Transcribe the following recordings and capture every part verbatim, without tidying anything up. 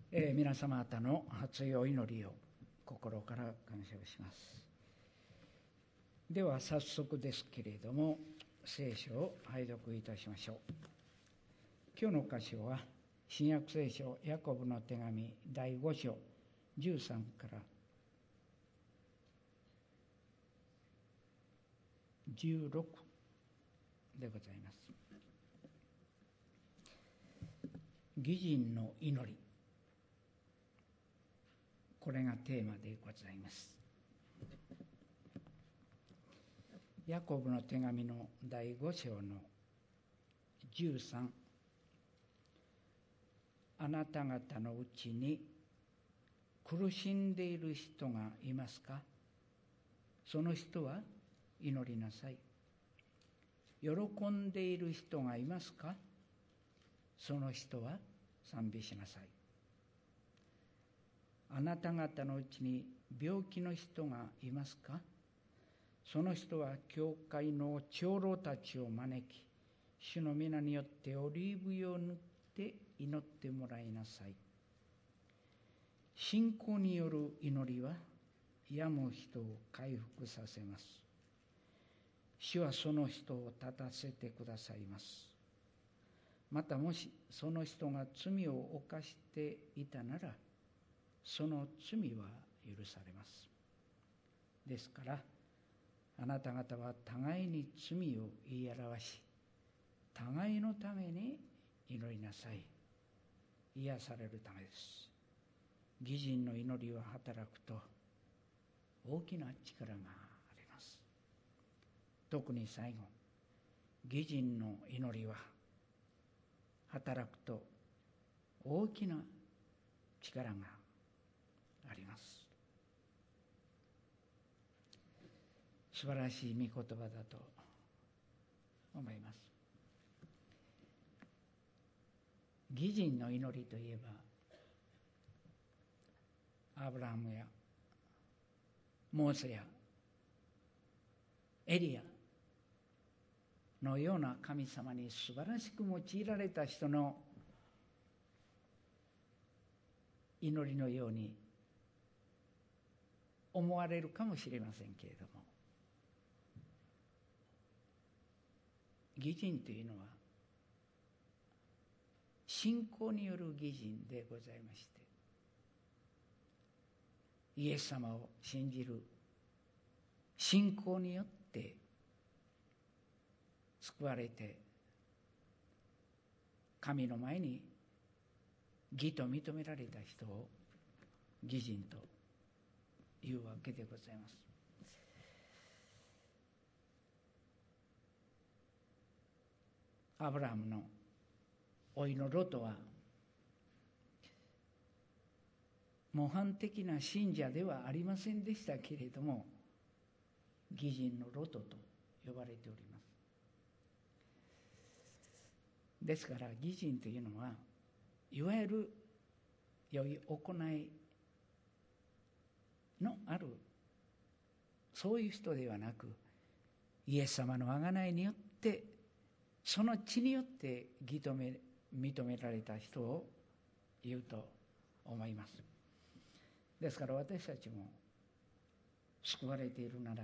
えー、皆様方の初いお祈りを心から感謝をします。では早速ですけれども、聖書を拝読いたしましょう。今日の箇所は新約聖書ヤコブの手紙だいご章じゅうさんからじゅうろくでございます。義人の祈り、これがテーマでございます。ヤコブの手紙のだいご章のじゅうさん、あなた方のうちに苦しんでいる人がいますか？その人は祈りなさい。喜んでいる人がいますか？その人は賛美しなさい。あなた方のうちに病気の人がいますか？その人は教会の長老たちを招き、主の皆によってオリーブ油を塗って祈ってもらいなさい。信仰による祈りは病む人を回復させます。主はその人を立たせてくださいます。またもしその人が罪を犯していたなら、その罪は許されます。ですからあなた方は互いに罪を言い表し、互いのために祈りなさい。癒されるためです。義人の祈りは働くと大きな力があります。特に最後、義人の祈りは働くと大きな力があります。素晴らしい御言葉だと思います。義人の祈りといえば、アブラハムやモーセやエリアのような神様に素晴らしく用いられた人の祈りのように思われるかもしれませんけれども、義人というのは信仰による義人でございまして、イエス様を信じる信仰によって救われて、神の前に義と認められた人を義人というわけでございます。アブラハムの甥のロトは模範的な信者ではありませんでしたけれども、義人のロトと呼ばれております。ですから義人というのは、いわゆる良い行いのあるそういう人ではなく、イエス様の贖いによって、その血によって義とめ認められた人を言うと思います。ですから私たちも救われているなら、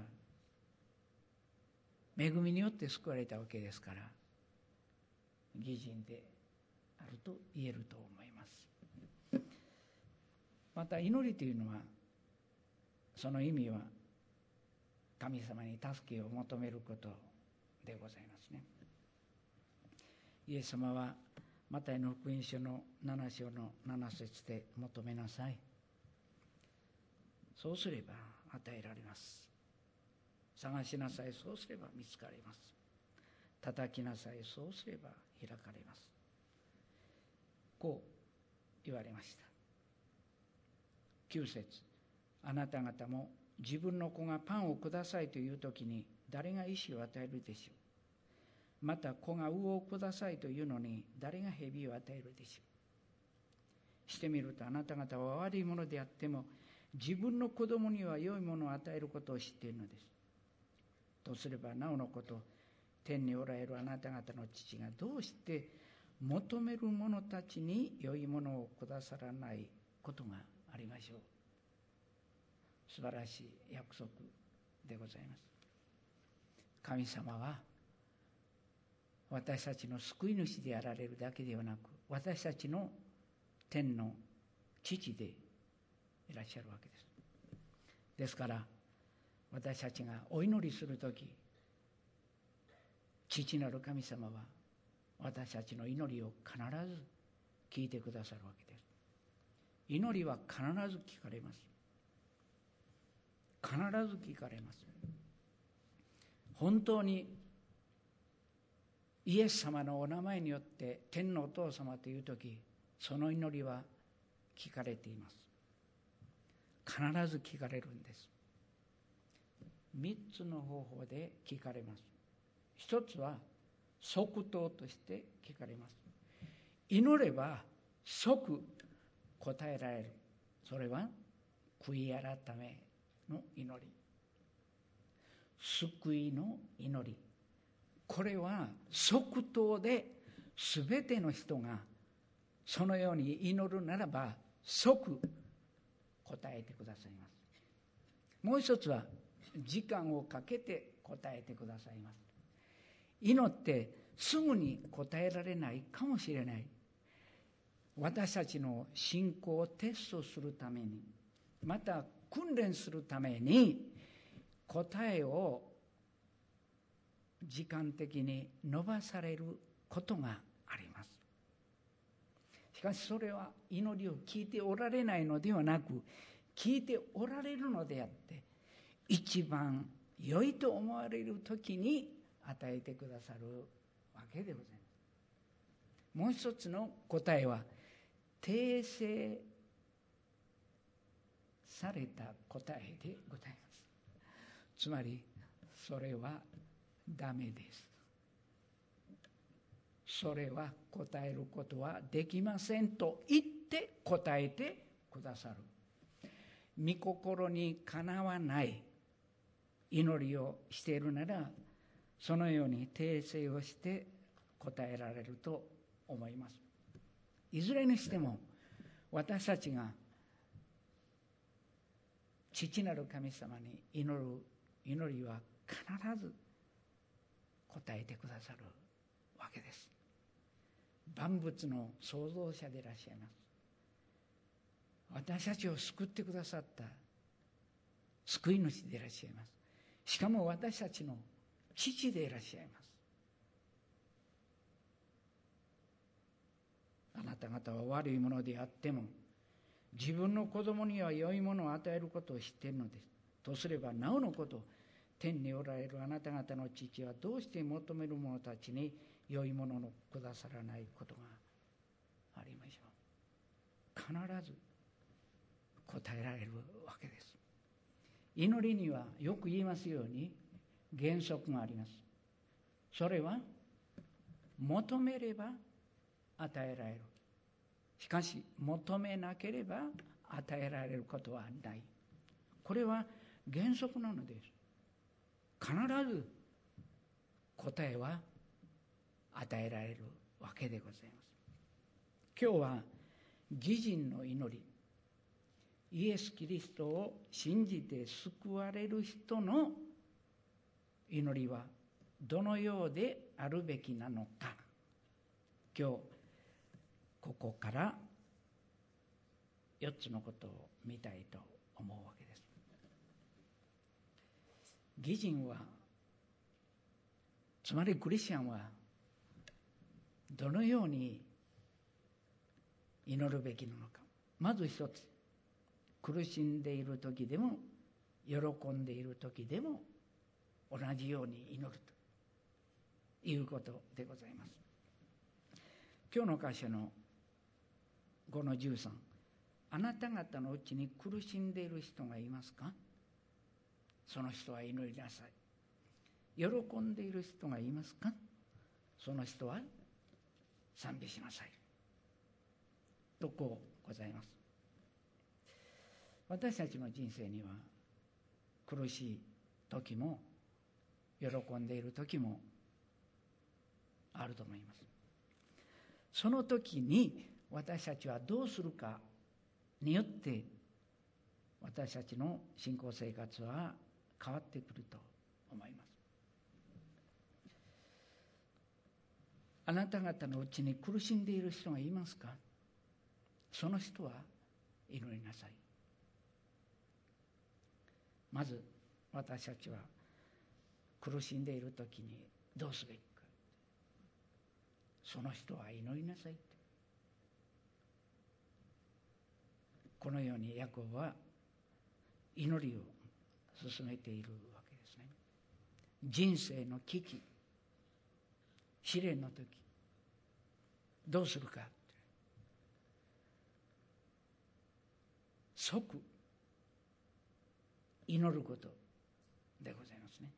恵みによって救われたわけですから、義人であると言えると思います。また祈りというのは、その意味は神様に助けを求めることでございますね。イエス様はマタイの福音書のなな章のなな節で、求めなさい、そうすれば与えられます。探しなさい、そうすれば見つかります。叩きなさい、そうすれば開かれます。こう言われました。きゅう節、あなた方も自分の子がパンをくださいというときに、誰が石を与えるでしょう。また子が魚をくださいというのに、誰が蛇を与えるでしょう。してみると、あなた方は悪いものであっても、自分の子供には良いものを与えることを知っているのです。とすればなおのこと、天におられるあなた方の父がどうして求める者たちに良いものをくださらないことがありましょう。素晴らしい約束でございます。神様は私たちの救い主であられるだけではなく、私たちの天の父でいらっしゃるわけです。ですから私たちがお祈りするとき、父なる神様は私たちの祈りを必ず聞いてくださるわけです。祈りは必ず聞かれます。必ず聞かれます。本当にイエス様のお名前によって天のお父様というとき、その祈りは聞かれています。必ず聞かれるんです。三つの方法で聞かれます。一つは即答として聞かれます。祈れば即答えられる。それは悔い改めの祈り、救いの祈り。これは即答で、全ての人がそのように祈るならば即答えてくださいます。もう一つは時間をかけて答えてくださいます。祈ってすぐに答えられないかもしれない。私たちの信仰をテストするために、また訓練するために、答えを時間的に伸ばされることがあります。しかしそれは祈りを聞いておられないのではなく、聞いておられるのであって、一番良いと思われる時に与えてくださるわけでございます。もう一つの答えは訂正された答えでございます。つまりそれはダメです。それは答えることはできませんと言って答えてくださる。御心にかなわない祈りをしているなら、そのように訂正をして答えられると思います。いずれにしても私たちが父なる神様に祈る祈りは必ず答えてくださるわけです。万物の創造者でいらっしゃいます。私たちを救ってくださった救い主でいらっしゃいます。しかも私たちの父でいらっしゃいます。あなた方は悪いものであっても自分の子供には良いものを与えることを知っているのです。とすればなおのこと、天におられるあなた方の父はどうして求める者たちに良いものをくださらないことがありましょう。必ず答えられるわけです。祈りにはよく言いますように原則があります。それは求めれば与えられる。しかし求めなければ与えられることはない。これは原則なのです。必ず答えは与えられるわけでございます。今日は義人の祈り、イエス・キリストを信じて救われる人の祈りはどのようであるべきなのか、今日ここからよっつのことを見たいと思うわけです。義人は、つまりクリスチャンはどのように祈るべきなのか。まず一つ、苦しんでいる時でも喜んでいる時でも同じように祈るということでございます。今日の箇所のごのじゅうさん、あなた方のうちに苦しんでいる人がいますか？その人は祈りなさい。喜んでいる人がいますか？その人は賛美しなさい。とこうございます。私たちの人生には苦しい時も喜んでいる時もあると思います。 その時に私たちはどうするかによって私たちの信仰生活は変わってくると思います。あなた方のうちに苦しんでいる人がいますか？その人は祈りなさい。まず私たちは苦しんでいる時にどうすべきか。その人は祈りなさい。このようにヤコブは祈りを進めているわけですね。人生の危機、試練の時どうするか、即祈ることでございますね。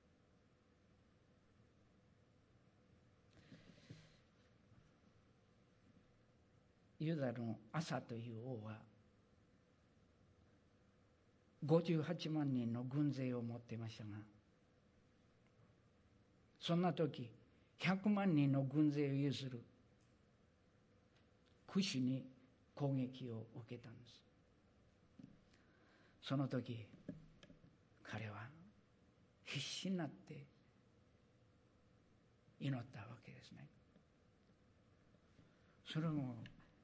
ユダのアサという王はごじゅうはちまんにんの軍勢を持っていましたが、そんな時ひゃくまんにんの軍勢を有するクシュに攻撃を受けたんです。その時彼は必死になって祈ったわけですね。それも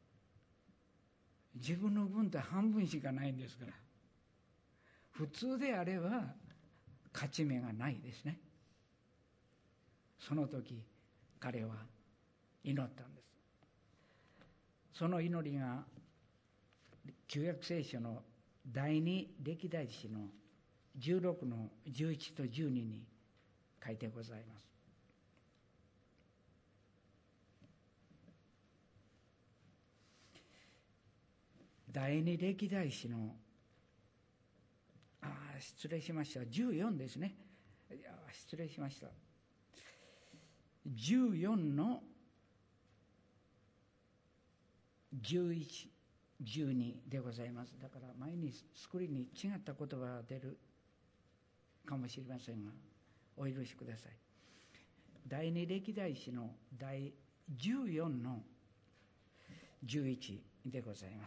自分の分って半分しかないんですから、普通であれば勝ち目がないですね。その時彼は祈ったんです。その祈りが旧約聖書の第二歴代史のじゅうろくのじゅういちとじゅうにに書いてございます。第二歴代史のああ失礼しましたじゅうよんですね。いや失礼しましたじゅうよんのじゅういち、じゅうにでございます。だから前にスクリーンに違った言葉が出るかもしれませんがお許しください。第二歴代史の第じゅうよんのじゅういちでございます。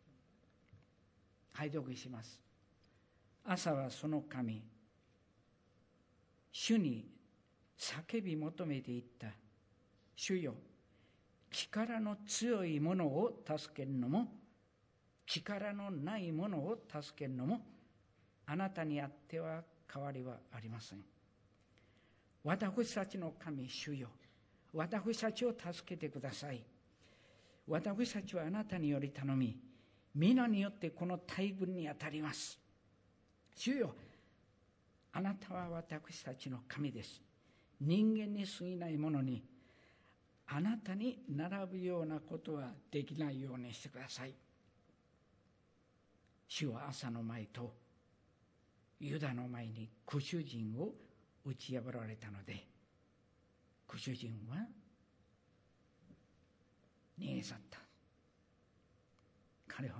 拝読します。朝はその神主に叫び求めていった。主よ、力の強い者を助けるのも力のない者を助けるのもあなたにあっては変わりはありません。私たちの神主よ、私たちを助けてください。私たちはあなたにより頼み、皆によってこの大軍に当たります。主よ、あなたは私たちの神です。人間に過ぎないものにあなたに並ぶようなことはできないようにしてください。主は朝の前とユダの前にクシュ人を打ち破られたので、クシュ人は逃げ去った。彼は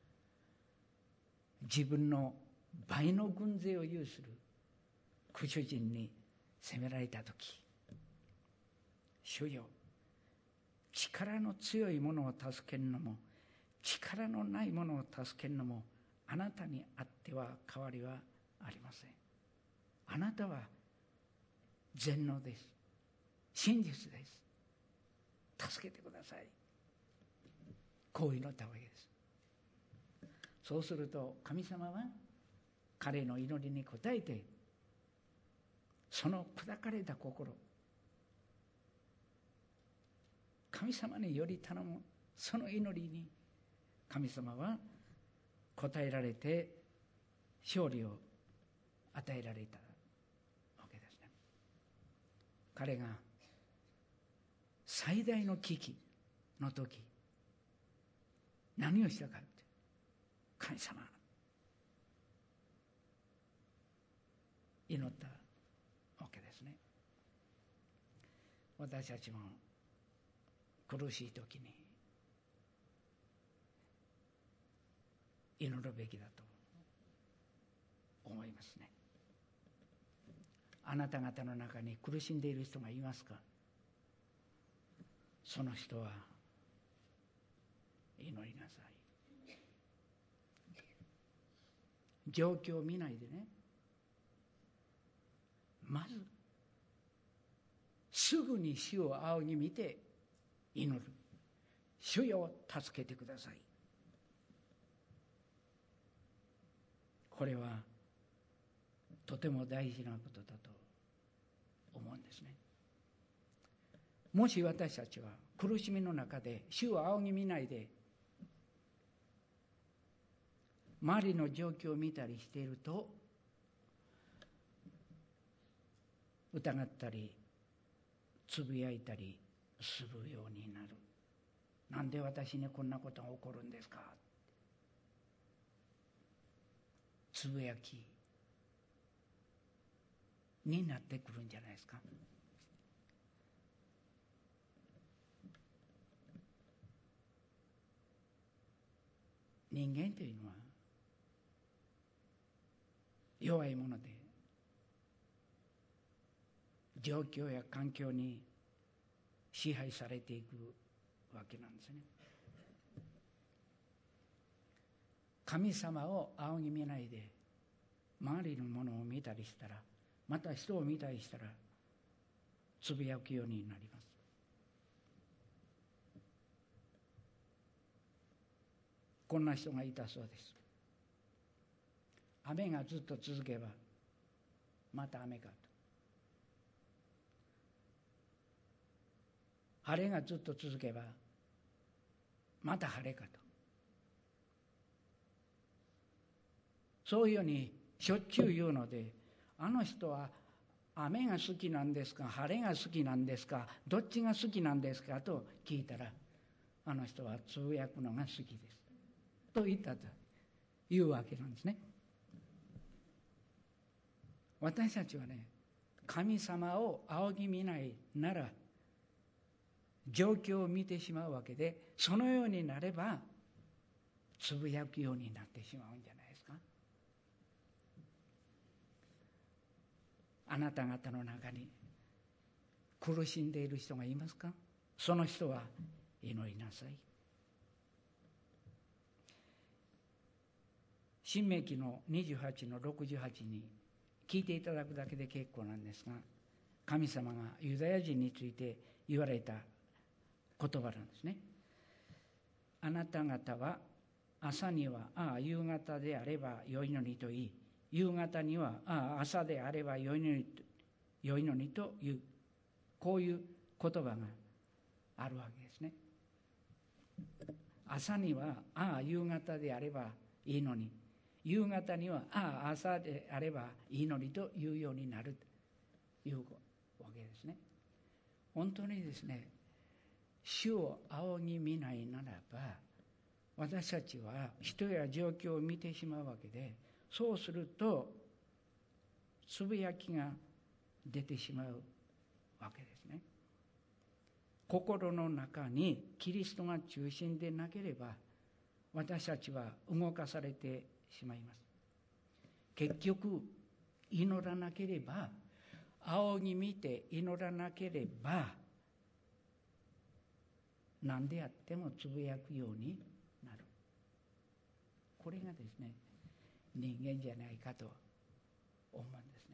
自分の倍の軍勢を有するクシュ人に攻められたとき、主よ、力の強い者を助けるのも力のない者を助けるのもあなたにあっては変わりはありません。あなたは全能です。真実です。助けてください。こう祈ったわけです。そうすると神様は彼の祈りに応えて、その砕かれた心、神様により頼むその祈りに神様は応えられて勝利を与えられたわけですね。彼が最大の危機の時何をしたかって、神様祈ったわけですね。私たちも苦しい時に祈るべきだと思いますね。あなた方の中に苦しんでいる人がいますか？ その人は祈りなさい。状況を見ないでね、まずすぐに主を仰ぎ見て祈る。主よ助けてください。これはとても大事なことだと思うんですね。もし私たちは苦しみの中で主を仰ぎ見ないで周りの状況を見たりしていると、疑ったりつぶやいたりするようになる。なんで私にこんなことが起こるんですか、つぶやきになってくるんじゃないですか。人間というのは弱いもので、状況や環境に支配されていくわけなんですね。神様を仰ぎ見ないで周りのものを見たりしたら、また人を見たりしたらつぶやくようになります。こんな人がいたそうです。雨がずっと続けばまた雨かと、晴れがずっと続けばまた晴れかと、そういうようにしょっちゅう言うので、あの人は雨が好きなんですか、晴れが好きなんですか、どっちが好きなんですかと聞いたら、あの人はつぶやくのが好きですと言ったというわけなんですね。私たちはね、神様を仰ぎ見ないなら状況を見てしまうわけで、そのようになればつぶやくようになってしまうんじゃないですか。あなた方の中に苦しんでいる人がいますか？その人は祈りなさい。申命記のにじゅうはちのろくじゅうはちに聞いていただくだけで結構なんですが、神様がユダヤ人について言われた言葉なんですね。あなた方は朝にはああ夕方であれば良いのにと言い、夕方にはああ朝であれば良いのにと良いのにという、こういう言葉があるわけですね。朝にはああ夕方であればいいのに、夕方にはああ朝であればいいのにというようになるというわけですね。本当にですね、主を仰ぎ見ないならば、私たちは人や状況を見てしまうわけで、そうするとつぶやきが出てしまうわけですね。心の中にキリストが中心でなければ、私たちは動かされてしまいます。結局祈らなければ、仰ぎ見て祈らなければ、何であってもつぶやくようになる。これがですね、人間じゃないかと思うんですね。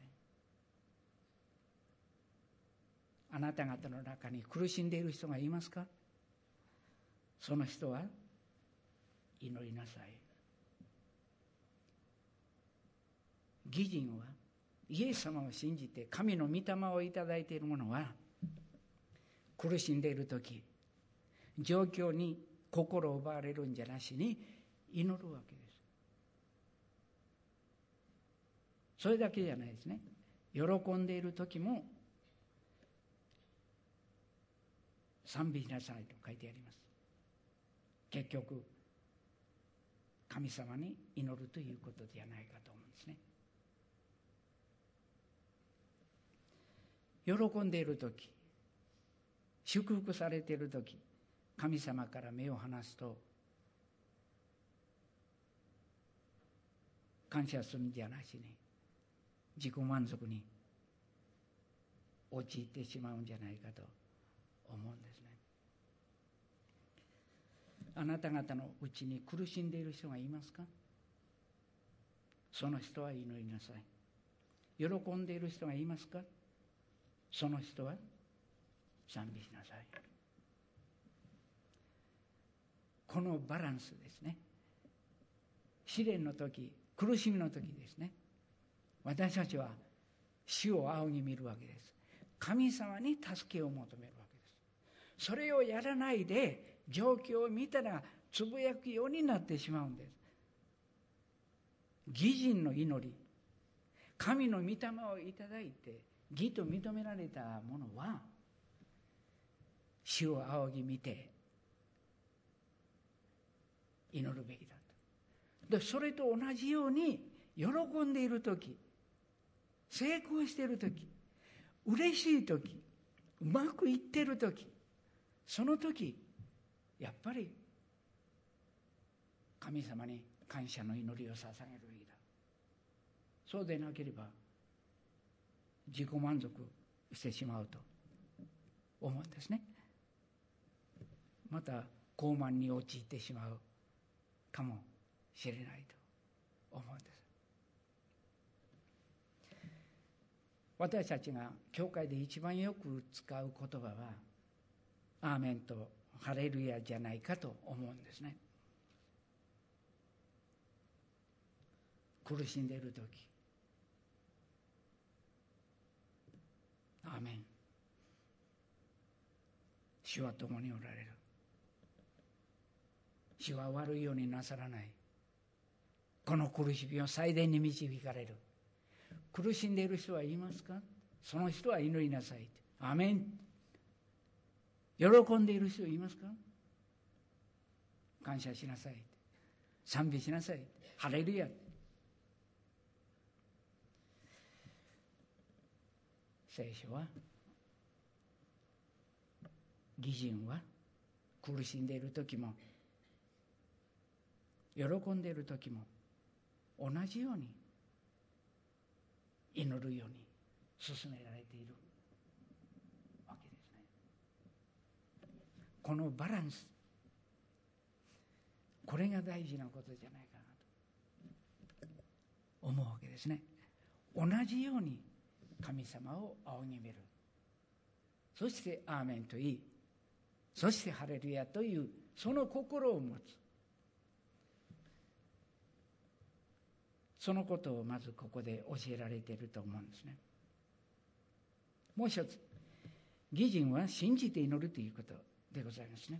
あなた方の中に苦しんでいる人がいますか？その人は祈りなさい。義人は、イエス様を信じて神の御霊をいただいている者は、苦しんでいる時、状況に心を奪われるんじゃなしに祈るわけです。それだけじゃないですね。喜んでいる時も賛美しなさいと書いてあります。結局神様に祈るということではないかと思うんですね。喜んでいる時、祝福されている時、神様から目を離すと、感謝するんじゃなしに自己満足に陥ってしまうんじゃないかと思うんですね。 あなた方のうちに苦しんでいる人がいますか？その人は祈りなさい。喜んでいる人がいますか？その人は賛美しなさい。このバランスですね。試練の時、苦しみの時ですね、私たちは主を仰ぎ見るわけです。神様に助けを求めるわけです。それをやらないで状況を見たらつぶやくようになってしまうんです。義人の祈り、神の御霊をいただいて義と認められたものは、主を仰ぎ見て祈るべきだと。でそれと同じように、喜んでいる時、成功している時、嬉しい時、うまくいっている時、その時やっぱり神様に感謝の祈りを捧げるべきだ。そうでなければ自己満足してしまうと思うんですね。また傲慢に陥ってしまうかもしれないと思うんです。私たちが教会で一番よく使う言葉はアーメンとハレルヤじゃないかと思うんですね。苦しんでいる時、アーメン、主は共におられる、主は悪いようになさらない、この苦しみを最善に導かれる。苦しんでいる人はいますか？その人は祈りなさい。アーメン。喜んでいる人いますか？感謝しなさい。賛美しなさい。ハレルヤ。聖書は、義人は苦しんでいる時も喜んでいる時も同じように祈るように勧められているわけですね。このバランス、これが大事なことじゃないかなと思うわけですね。同じように神様を仰ぎ見る、そしてアーメンと言い、そしてハレルヤというその心を持つ、そのことをまずここで教えられていると思うんですね。もう一つ、義人は信じて祈るということでございますね。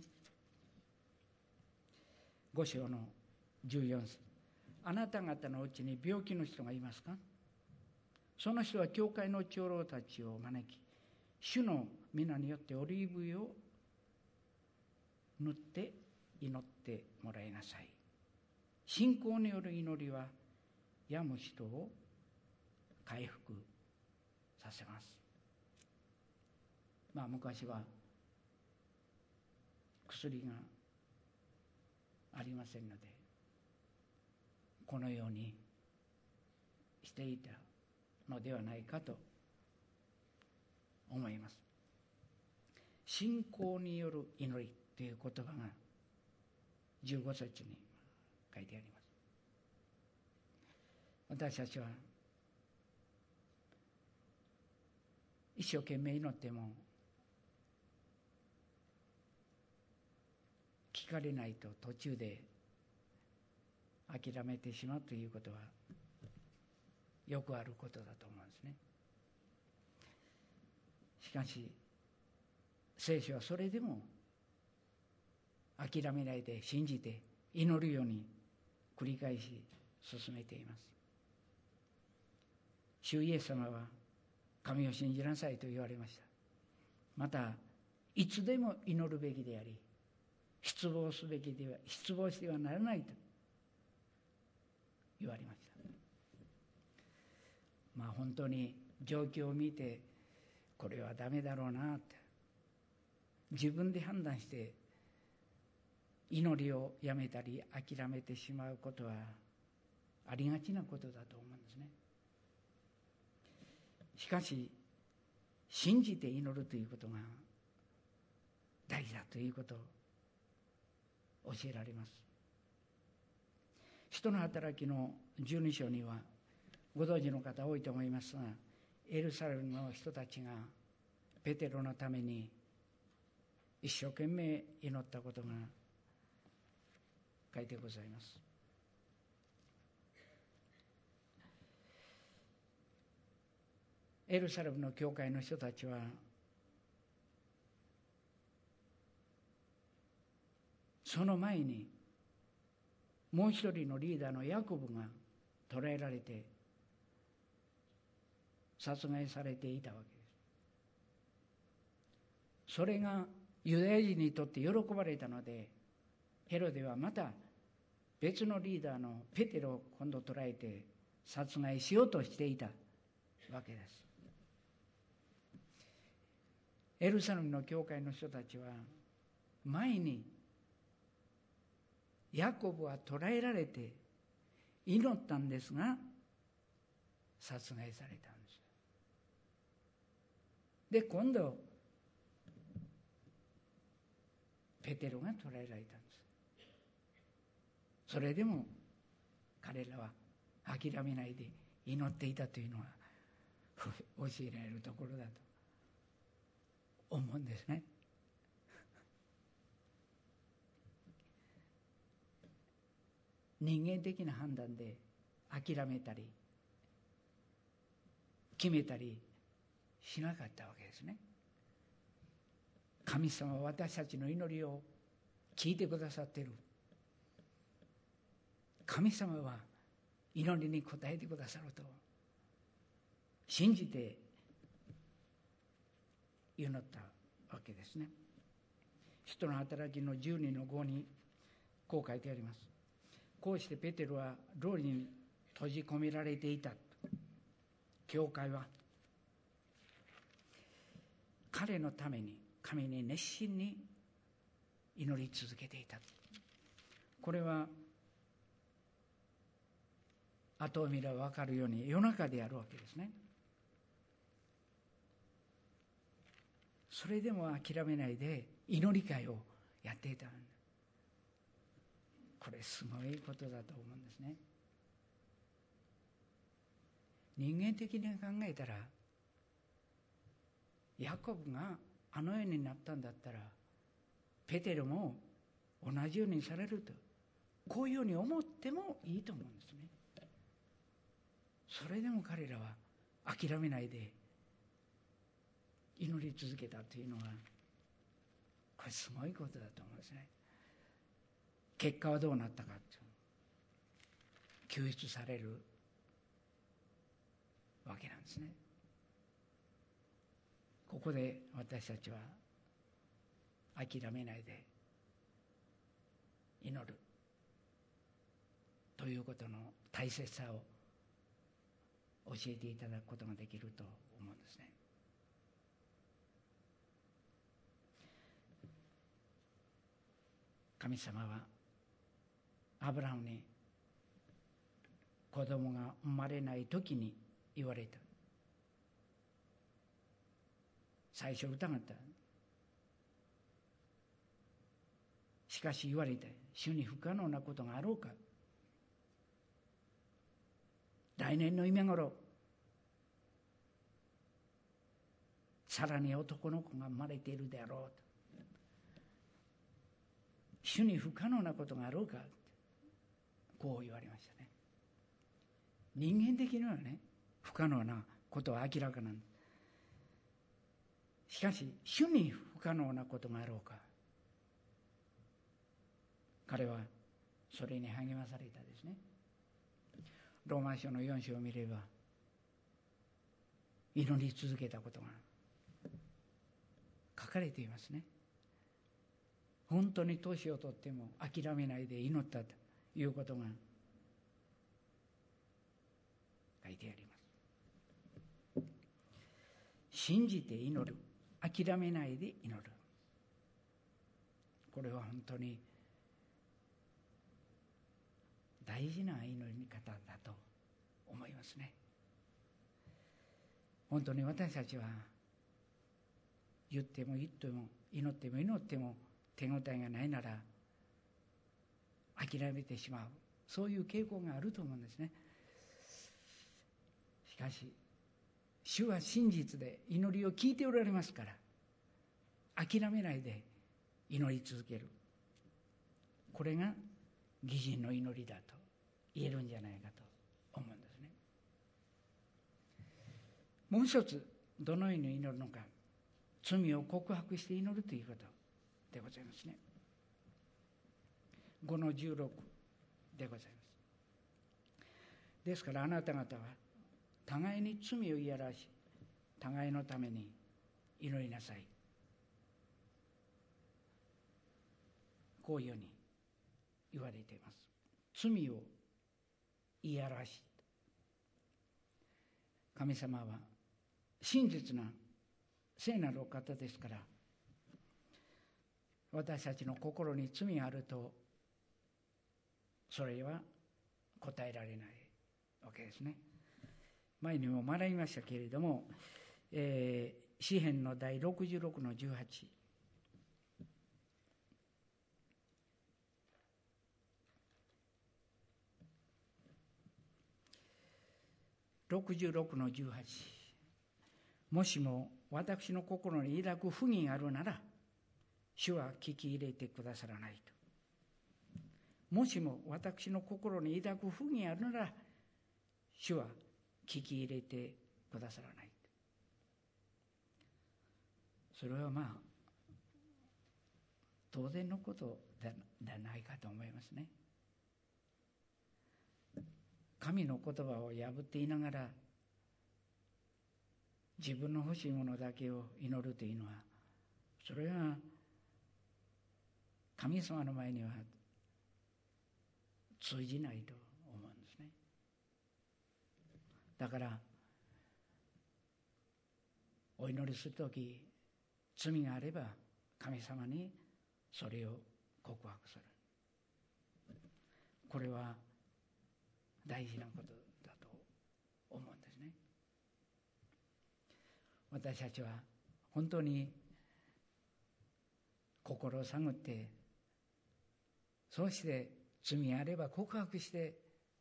ご章のじゅうよん節、あなた方のうちに病気の人がいますか？その人は教会の長老たちを招き、主の皆によってオリーブ油を塗って祈ってもらいなさい。信仰による祈りは病む人を回復させます。まあ昔は薬がありませんので、このようにしていたのではないかと思います。信仰による祈りという言葉がじゅうご節に書いてあります。私たちは一生懸命祈っても聞かれないと途中で諦めてしまうということはよくあることだと思うんですね。しかし聖書はそれでも諦めないで信じて祈るように繰り返し進めています。主イエス様は神を信じなさいと言われました。またいつでも祈るべきであり、失望すべきでは失望してはならないと言われました。まあ本当に状況を見てこれはダメだろうなって自分で判断して祈りをやめたり諦めてしまうことはありがちなことだと思うんですね。しかし信じて祈るということが大事だということを教えられます。使徒の働きのじゅうに章にはご存知の方多いと思いますが、エルサレムの人たちがペテロのために一生懸命祈ったことが書いてございます。エルサレムの教会の人たちはその前にもう一人のリーダーのヤコブが捕らえられて殺害されていたわけです。それがユダヤ人にとって喜ばれたので、ヘロデはまた別のリーダーのペテロを今度捕らえて殺害しようとしていたわけです。エルサレムの教会の人たちは前にヤコブは捕らえられて祈ったんですが殺害されたんです。で今度ペテロが捕らえられたんです。それでも彼らは諦めないで祈っていたというのは教えられるところだと思うんですね。人間的な判断で諦めたり決めたりしなかったわけですね。神様は私たちの祈りを聞いてくださっている。神様は祈りに応えてくださると信じて祈ったわけですね。使徒の働きのじゅうにのごにこう書いてあります。こうしてペテロは牢に閉じ込められていた。教会は彼のために神に熱心に祈り続けていた。これは後を見れば分かるように夜中であるわけですね。それでも諦めないで祈り会をやっていた。これすごいことだと思うんですね。人間的に考えたらヤコブがあのようになったんだったらペテロも同じようにされるとこういうように思ってもいいと思うんですね。それでも彼らは諦めないで祈り続けたというのはこれすごいことだと思うんですね。結果はどうなったかという救出されるわけなんですね。ここで私たちは諦めないで祈るということの大切さを教えていただくことができると思うんですね。神様はアブラハムに子供が生まれない時に言われた。最初疑った。しかし言われた。主に不可能なことがあろうか。来年の今頃さらに男の子が生まれているであろうと。主に不可能なことがあろうか。こう言われましたね。人間的にはね不可能なことは明らかなんです。しかし主に不可能なことがあろうか。彼はそれに励まされたですね。ローマ書のよん章を見れば祈り続けたことが書かれていますね。本当に年をとっても諦めないで祈ったということが書いてあります。信じて祈る、諦めないで祈る。これは本当に大事な祈り方だと思いますね。本当に私たちは言っても言っても祈っても祈っても手応えがないなら諦めてしまう、そういう傾向があると思うんですね。しかし主は真実で祈りを聞いておられますから、諦めないで祈り続ける、これが義人の祈りだと言えるんじゃないかと思うんですね。もう一つ、どのように祈るのか、罪を告白して祈るということでございますね。ごのじゅうろくでございます。ですからあなた方は互いに罪を言い表し、互いのために祈りなさい。こういうように言われています。罪を言い表し、神様は真実な聖なるお方ですから、私たちの心に罪があるとそれは答えられないわけですね。前にも学びましたけれども、えー、詩編の第ろくじゅうろくのじゅうはち、ろくじゅうろくのじゅうはち、もしも私の心に抱く不義があるなら主は聞き入れてくださらないと。もしも私の心に抱く不義があるなら主は聞き入れてくださらない。それはまあ当然のことではないかと思いますね。神の言葉を破っていながら自分の欲しいものだけを祈るというのは、それは神様の前には通じないと思うんですね。だからお祈りするとき、罪があれば神様にそれを告白する。これは大事なことだと思うんですね。私たちは本当に心を探って、そうして罪があれば告白して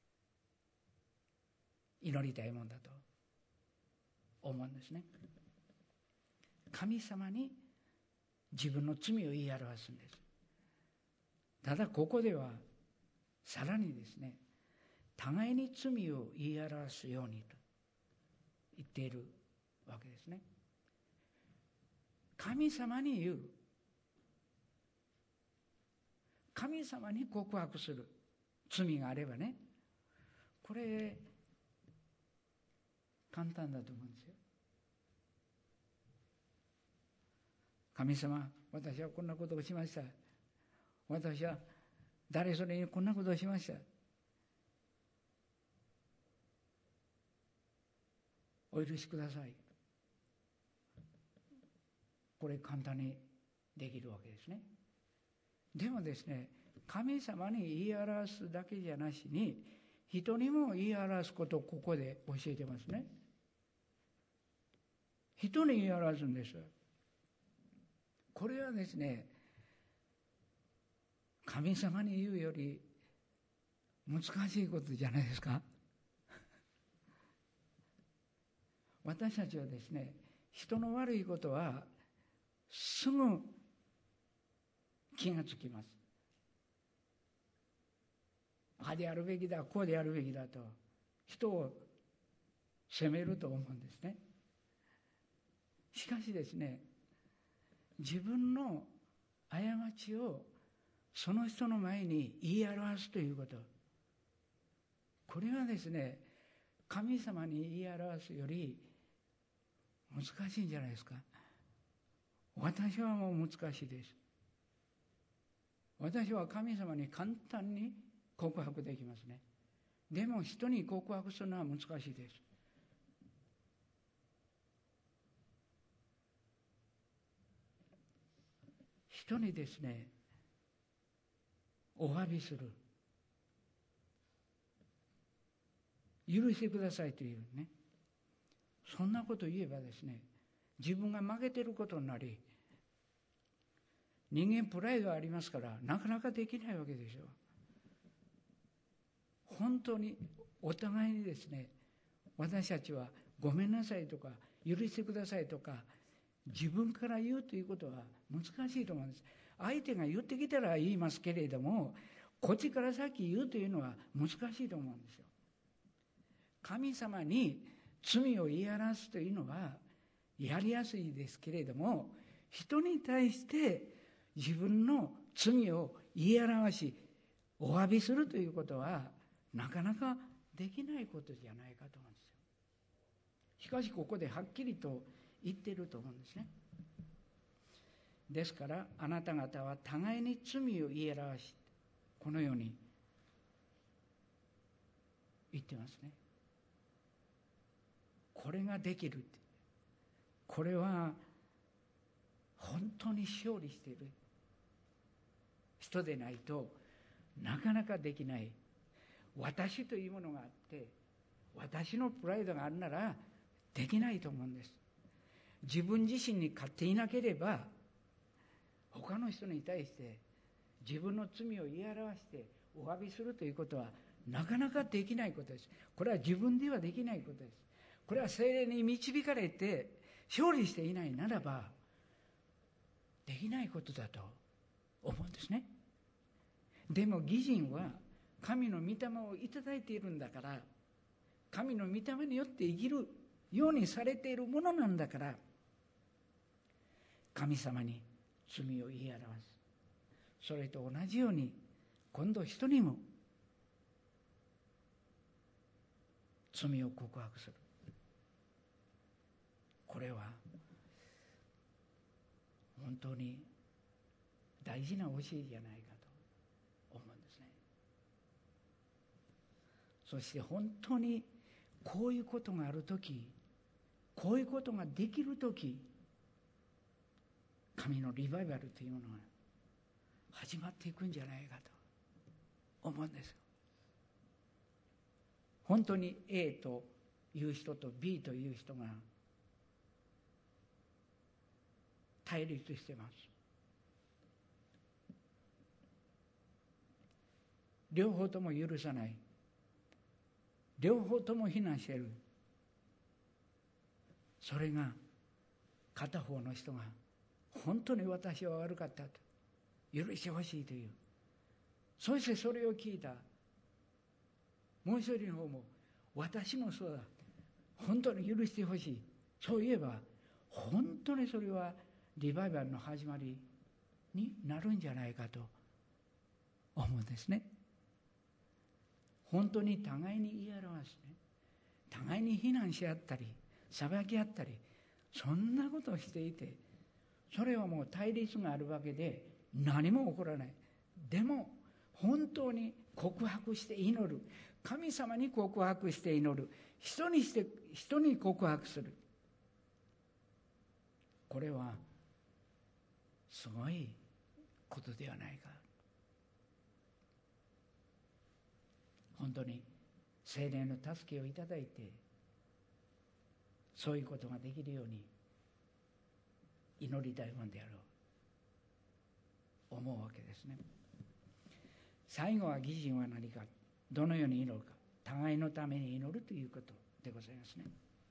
祈りたいもんだと思うんですね。神様に自分の罪を言い表すんです。ただここではさらにですね、互いに罪を言い表すようにと言っているわけですね。神様に言う、神様に告白する罪があればね、これ簡単だと思うんですよ。神様、私はこんなことをしました。私は誰それにこんなことをしました。お許しください。これ簡単にできるわけですね。でもですね、神様に言い表すだけじゃなしに、人にも言い表すことをここで教えてますね。人に言い表すんです。これはですね、神様に言うより難しいことじゃないですか。私たちはですね、人の悪いことはすぐ気がつきます。ああであるべきだ、こうであるべきだと人を責めると思うんですね。しかしですね、自分の過ちをその人の前に言い表すということ、これはですね、神様に言い表すより難しいんじゃないですか。私はもう難しいです。私は神様に簡単に告白できますね。でも人に告白するのは難しいです。人にですね、お詫びする、許してくださいというね、そんなこと言えばですね、自分が負けてることになり、人間プライドありますからなかなかできないわけでしょう。 本当にお互いにですね、私たちはごめんなさいとか許してくださいとか自分から言うということは難しいと思うんです。相手が言ってきたら言いますけれども、こっちから先言うというのは難しいと思うんですよ。神様に罪を言い表すというのはやりやすいですけれども、人に対して自分の罪を言い表しお詫びするということはなかなかできないことじゃないかと思うんですよ。しかしここではっきりと言っていると思うんですね。ですからあなた方は互いに罪を言い表し、このように言ってますね。これができるって、これは本当に勝利している人でないとなかなかできない。私というものがあって私のプライドがあるならできないと思うんです。自分自身に勝っていなければ他の人に対して自分の罪を言い表してお詫びするということはなかなかできないことです。これは自分ではできないことです。これは聖霊に導かれて勝利していないならばできないことだと思うんですね。でも義人は神の御霊をいただいているんだから、神の御霊によって生きるようにされているものなんだから、神様に罪を言い表す。それと同じように今度人にも罪を告白する。これは本当に大事な教えじゃないかと思うんですね。そして本当にこういうことがあるとき、こういうことができるとき、神のリバイバルというものが始まっていくんじゃないかと思うんですよ。本当に A という人と B という人が対立してます。両方とも許さない、両方とも非難している。それが片方の人が本当に私は悪かったと許してほしいという、そしてそれを聞いたもう一人の方も私もそうだ、本当に許してほしい、そういえば本当にそれはリバイバルの始まりになるんじゃないかと思うんですね。本当に互いに言い表すね、互いに非難し合ったり裁き合ったり、そんなことをしていて、それはもう対立があるわけで何も起こらない。でも本当に告白して祈る、神様に告白して祈る、人にして人に告白する、これはすごいことではないか。本当に聖霊の助けをいただいてそういうことができるように祈りたいもんであろう思うわけですね。最後は義人は何か、どのように祈るか、互いのために祈るということでございますね。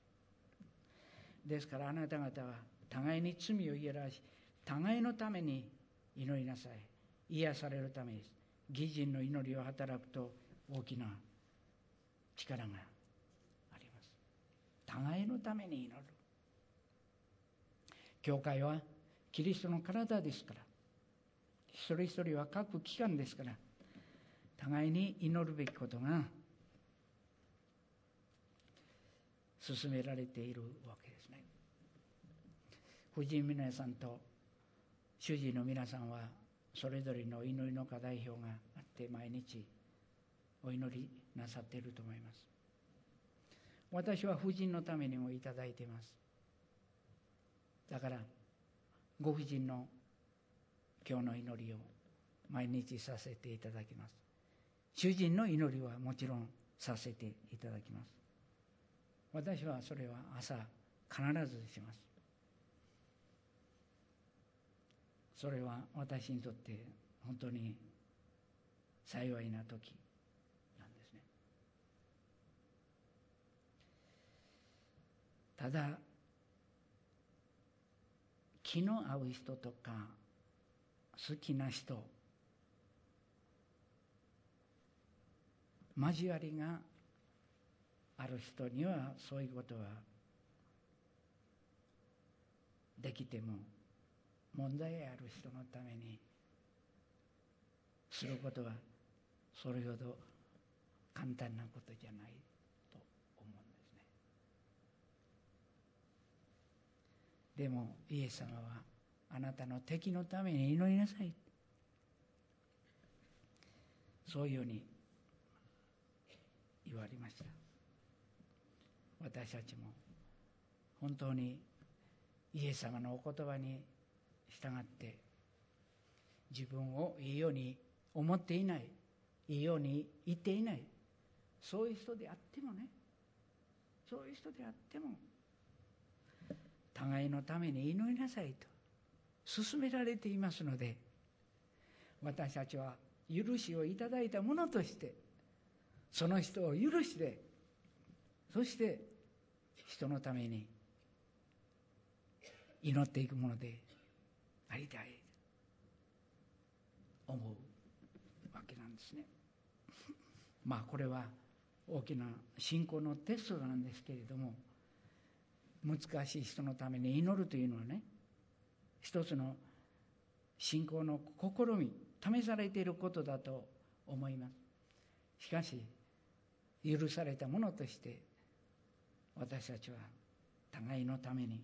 ですからあなた方は互いに罪を言い表し互いのために祈りなさい。癒されるためです。義人の祈りを働くと大きな力があります。互いのために祈る。教会はキリストの体ですから、一人一人は各機関ですから、互いに祈るべきことが進められているわけですね。夫人皆さんと主人の皆さんはそれぞれの祈りの課題表があって毎日お祈りなさっていると思います。私は夫人のためにもいただいています。だからご婦人の今日の祈りを毎日させていただきます。主人の祈りはもちろんさせていただきます。私はそれは朝必ずします。それは私にとって本当に幸いな時なんですね。 ただ気の合う人とか好きな人、交わりがある人にはそういうことはできても、問題ある人のためにすることはそれほど簡単なことじゃないと思うんですね。でもイエス様はあなたの敵のために祈りなさい、そういうふうに言われました。私たちも本当にイエス様のお言葉に従って自分をいいように思っていない、いいように言っていない、そういう人であってもね、そういう人であっても互いのために祈りなさいと勧められていますので、私たちは許しをいただいたものとしてその人を許して、そして人のために祈っていくものでありたい思うわけなんですね。まあこれは大きな信仰のテストなんですけれども、難しい人のために祈るというのはね、一つの信仰の試み、試されていることだと思います。しかし許されたものとして私たちは互いのために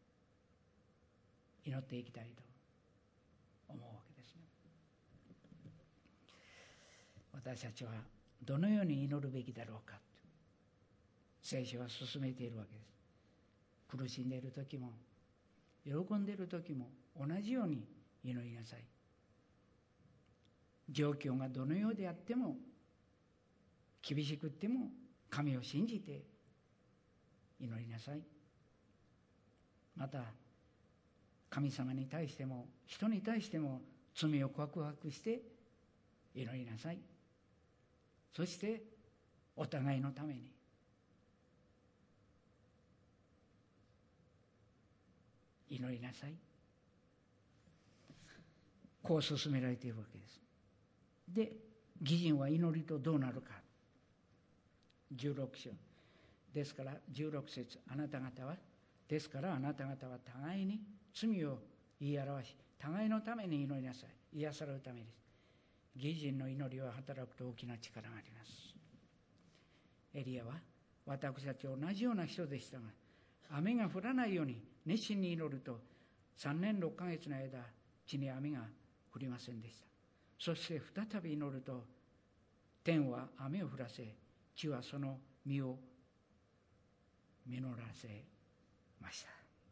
祈っていきたいと思うわけですね。私たちはどのように祈るべきだろうか、聖書は進めているわけです。苦しんでいる時も喜んでいる時も同じように祈りなさい。状況がどのようであっても、厳しくっても神を信じて祈りなさい。また神様に対しても人に対しても罪を告白して祈りなさい。そしてお互いのために祈りなさい。こう勧められているわけです。で、義人は祈りとどうなるか。じゅうろく章ですからじゅうろく節、あなた方はですからあなた方は互いに罪を言い表し、互いのために祈りなさい。癒されるためです。義人の祈りは働くと大きな力があります。エリアは私たち同じような人でしたが、雨が降らないように熱心に祈るとさんねんろっかげつの間地に雨が降りませんでした。そして再び祈ると天は雨を降らせ、地はその実を実らせました。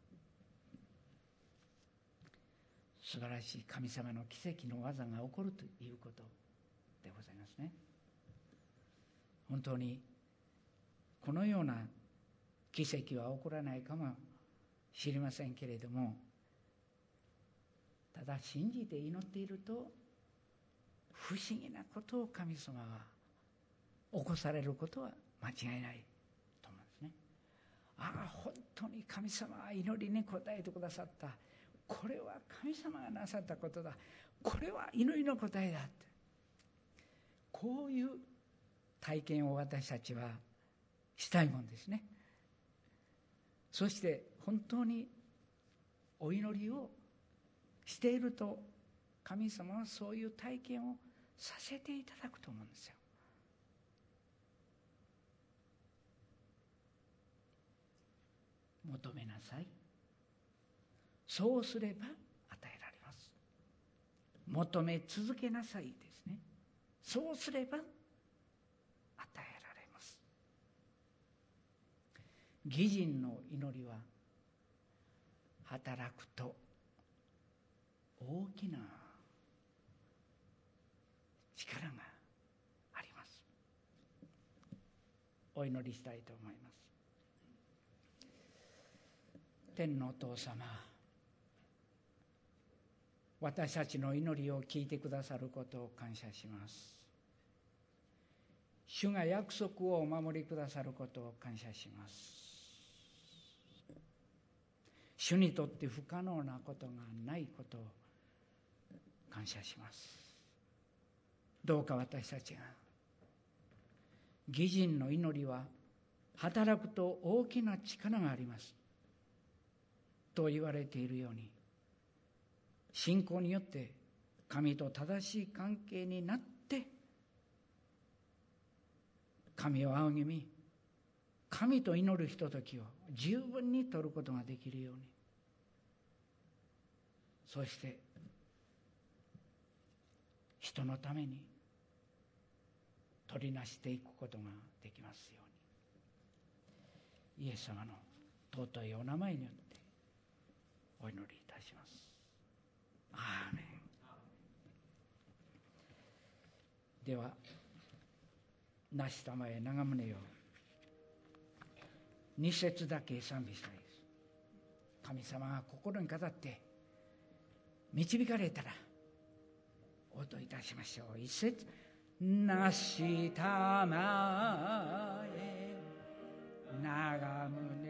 素晴らしい神様の奇跡の技が起こるということでございますね。本当にこのような奇跡は起こらないかもしれませんけれども、ただ信じて祈っていると不思議なことを神様は起こされることは間違いないと思うんですね。ああ、本当に神様は祈りに応えてくださった、これは神様がなさったことだ、これは祈りの答えだって、こういう体験を私たちはしたいもんですね。そして本当にお祈りをしていると神様はそういう体験をさせていただくと思うんですよ。求めなさい。そうすれば与えられます。求め続けなさいですね。そうすれば与えられます。義人の祈りは働くと大きな力があります。お祈りしたいと思います。天のお父様、私たちの祈りを聞いてくださることを感謝します。主が約束をお守りくださることを感謝します。 主にとって不可能なことがないことを感謝します。どうか私たちが義人の祈りは働くと大きな力がありますと言われているように、信仰によって神と正しい関係になって神を仰ぎ見、神と祈るひとときを十分に取ることができるように、そして人のために取りなしていくことができますように、イエス様の尊いお名前によってお祈りいたします。アーメン。では、なしたまえ長宗よ二節だけ賛美したいです。神様が心に語って導かれたら応答いたしましょう。一節、なしたまえ長宗